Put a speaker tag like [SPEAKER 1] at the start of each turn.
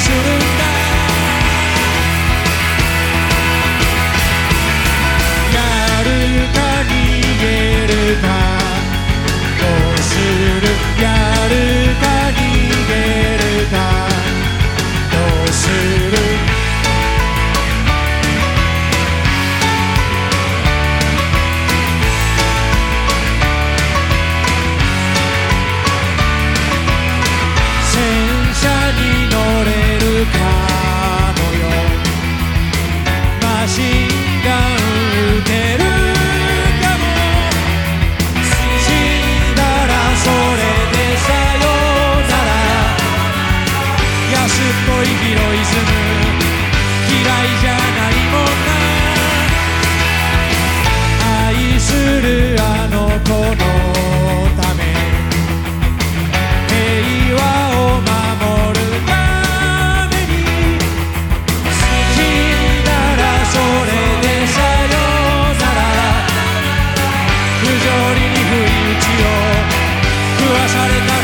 [SPEAKER 1] するんだ。やるか逃げるかどうする。やるか逃げるかどうする。戦車に乗れるかもよ。マシンガン撃てるかも。死んだらそれでさよなら。安っぽいヒロイズム嫌いじゃないもんな。愛するあの子のため平和を守るために。死んだらそれでさよなら。不条理に不意打ちを食わされた